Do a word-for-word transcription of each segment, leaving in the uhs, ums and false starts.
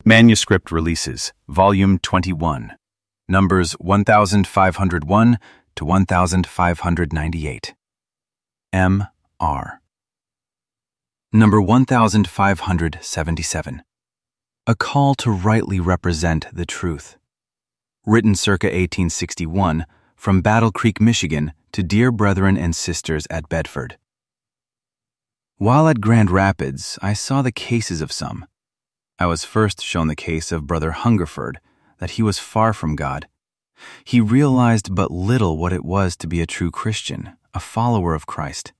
Manuscript Releases, Volume twenty-one, Numbers one thousand five hundred one to one thousand five hundred ninety-eight. M R Number one thousand five hundred seventy-seven. A Call to Rightly Represent the Truth. Written circa eighteen sixty-one, from Battle Creek, Michigan, to dear brethren and sisters at Bedford. While at Grand Rapids, I saw the cases of some. I was first shown the case of Brother Hungerford, that he was far from God. He realized but little what it was to be a true Christian, a follower of Christ.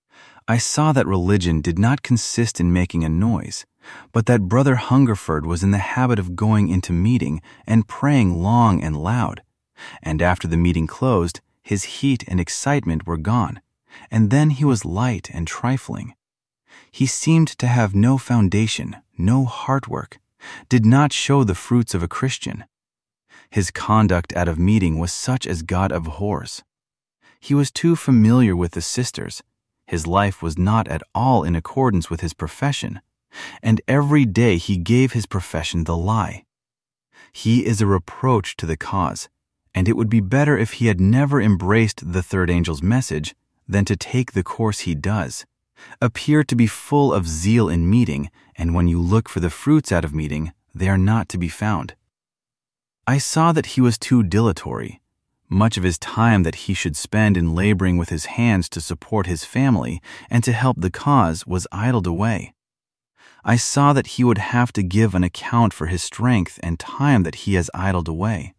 I saw that religion did not consist in making a noise, but that Brother Hungerford was in the habit of going into meeting and praying long and loud, and after the meeting closed, his heat and excitement were gone, and then he was light and trifling. He seemed to have no foundation, no heart work, did not show the fruits of a Christian. His conduct out of meeting was such as God abhors. He was too familiar with the sisters. His life was not at all in accordance with his profession, and every day he gave his profession the lie. He is a reproach to the cause, and it would be better if he had never embraced the third angel's message than to take the course he does, appear to be full of zeal in meeting, and when you look for the fruits out of meeting, they are not to be found. I saw that he was too dilatory. Much of his time that he should spend in laboring with his hands to support his family and to help the cause was idled away. I saw that he would have to give an account for his strength and time that he has idled away.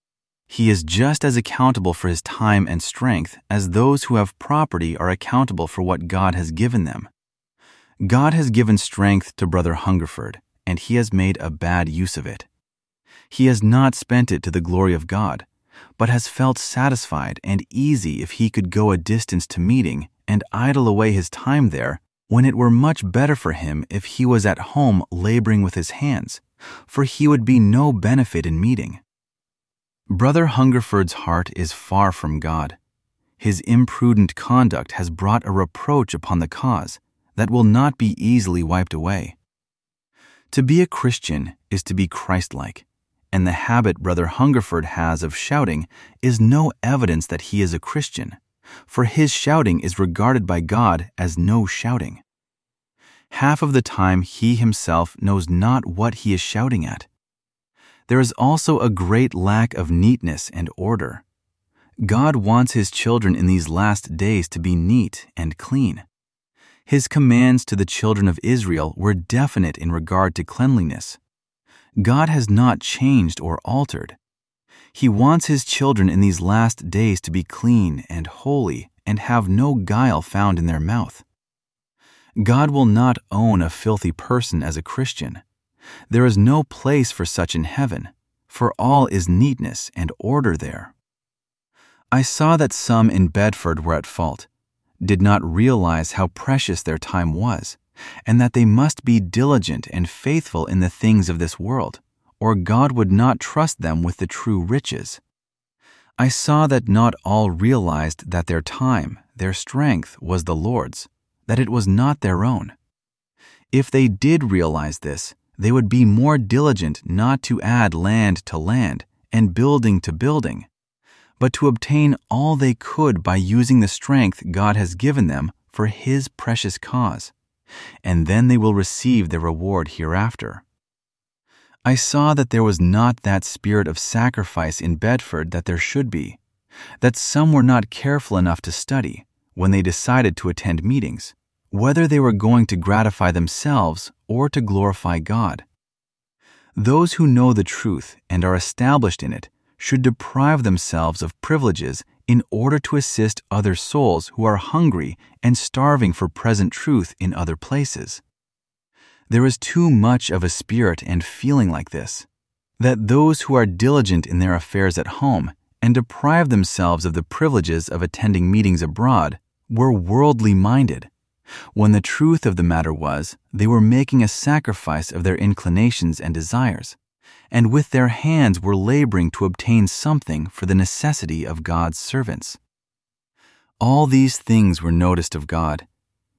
He is just as accountable for his time and strength as those who have property are accountable for what God has given them. God has given strength to Brother Hungerford, and he has made a bad use of it. He has not spent it to the glory of God, but has felt satisfied and easy if he could go a distance to meeting and idle away his time there, when it were much better for him if he was at home laboring with his hands, for he would be no benefit in meeting. Brother Hungerford's heart is far from God. His imprudent conduct has brought a reproach upon the cause that will not be easily wiped away. To be a Christian is to be Christ-like, and the habit Brother Hungerford has of shouting is no evidence that he is a Christian, for his shouting is regarded by God as no shouting. Half of the time he himself knows not what he is shouting at. There is also a great lack of neatness and order. God wants his children in these last days to be neat and clean. His commands to the children of Israel were definite in regard to cleanliness. God has not changed or altered. He wants his children in these last days to be clean and holy and have no guile found in their mouth. God will not own a filthy person as a Christian. There is no place for such in heaven, for all is neatness and order there. I saw that some in Bedford were at fault, did not realize how precious their time was, and that they must be diligent and faithful in the things of this world, or God would not trust them with the true riches. I saw that not all realized that their time, their strength, was the Lord's, that it was not their own. If they did realize this, they would be more diligent not to add land to land and building to building, but to obtain all they could by using the strength God has given them for his precious cause, and then they will receive their reward hereafter. I saw that there was not that spirit of sacrifice in Bedford that there should be, that some were not careful enough to study, when they decided to attend meetings, whether they were going to gratify themselves or to glorify God. Those who know the truth and are established in it should deprive themselves of privileges in order to assist other souls who are hungry and starving for present truth in other places. There is too much of a spirit and feeling like this, that those who are diligent in their affairs at home and deprive themselves of the privileges of attending meetings abroad were worldly minded, when the truth of the matter was they were making a sacrifice of their inclinations and desires, and with their hands were laboring to obtain something for the necessity of God's servants. All these things were noticed of God.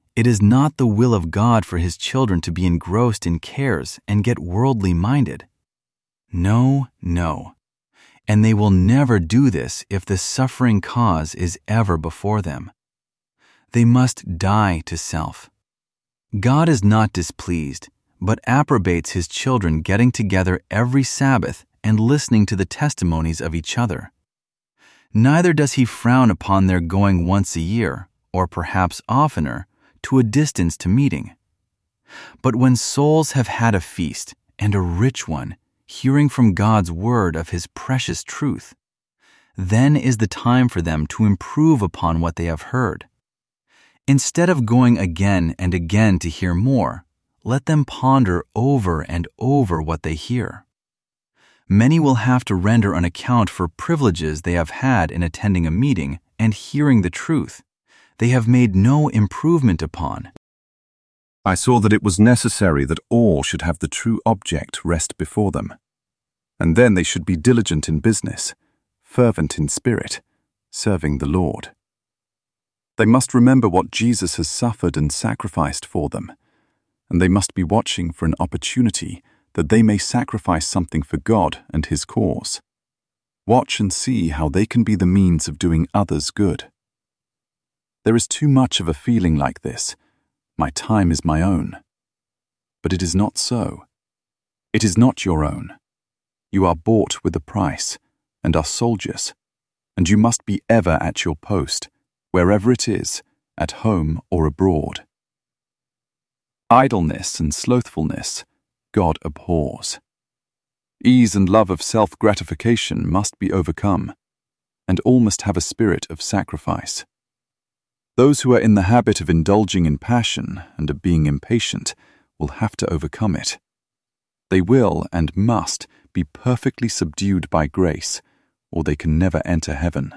It is not the will of God for His children to be engrossed in cares and get worldly minded. No, no. And they will never do this if the suffering cause is ever before them. They must die to self. God is not displeased, but approbates His children getting together every Sabbath and listening to the testimonies of each other. Neither does He frown upon their going once a year, or perhaps oftener, to a distance to meeting. But when souls have had a feast, and a rich one, hearing from God's word of His precious truth, then is the time for them to improve upon what they have heard. Instead of going again and again to hear more, let them ponder over and over what they hear. Many will have to render an account for privileges they have had in attending a meeting and hearing the truth they have made no improvement upon. I saw that it was necessary that all should have the true object rest before them, and then they should be diligent in business, fervent in spirit, serving the Lord. They must remember what Jesus has suffered and sacrificed for them, and they must be watching for an opportunity that they may sacrifice something for God and His cause. Watch and see how they can be the means of doing others good. There is too much of a feeling like this. My time is my own. But it is not so. It is not your own. You are bought with a price, and are soldiers, and you must be ever at your post, wherever it is, at home or abroad. Idleness and slothfulness God abhors. Ease and love of self-gratification must be overcome, and all must have a spirit of sacrifice. Those who are in the habit of indulging in passion and of being impatient will have to overcome it. They will and must be perfectly subdued by grace, or they can never enter heaven.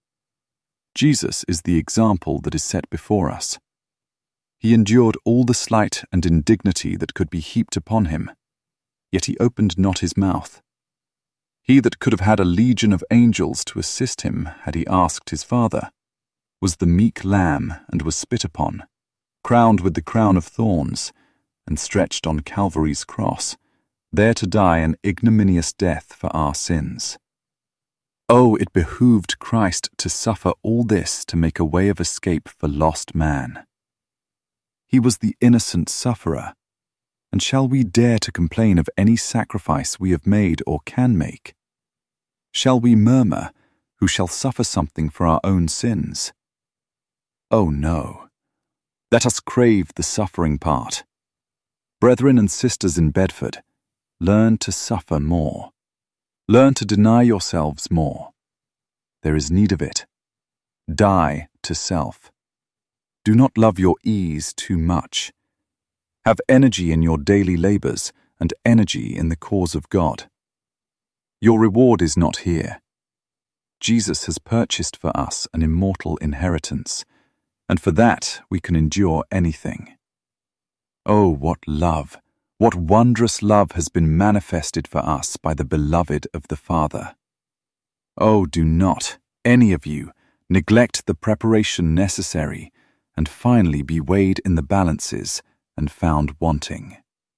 Jesus is the example that is set before us. He endured all the slight and indignity that could be heaped upon Him, yet He opened not His mouth. He that could have had a legion of angels to assist Him had He asked His Father, was the meek lamb and was spit upon, crowned with the crown of thorns, and stretched on Calvary's cross, there to die an ignominious death for our sins. Oh, it behooved Christ to suffer all this to make a way of escape for lost man. He was the innocent sufferer, and shall we dare to complain of any sacrifice we have made or can make? Shall we murmur, who shall suffer something for our own sins? Oh no. Let us crave the suffering part. Brethren and sisters in Bedford, learn to suffer more. Learn to deny yourselves more. There is need of it. Die to self. Do not love your ease too much. Have energy in your daily labors and energy in the cause of God. Your reward is not here. Jesus has purchased for us an immortal inheritance, and for that we can endure anything. Oh, what love, what wondrous love has been manifested for us by the beloved of the Father. Oh, do not, any of you, neglect the preparation necessary, and finally be weighed in the balances and found wanting.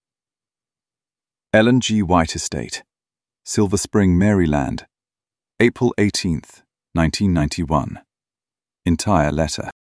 Ellen G. White Estate, Silver Spring, Maryland, April eighteenth, nineteen ninety-one. Entire letter.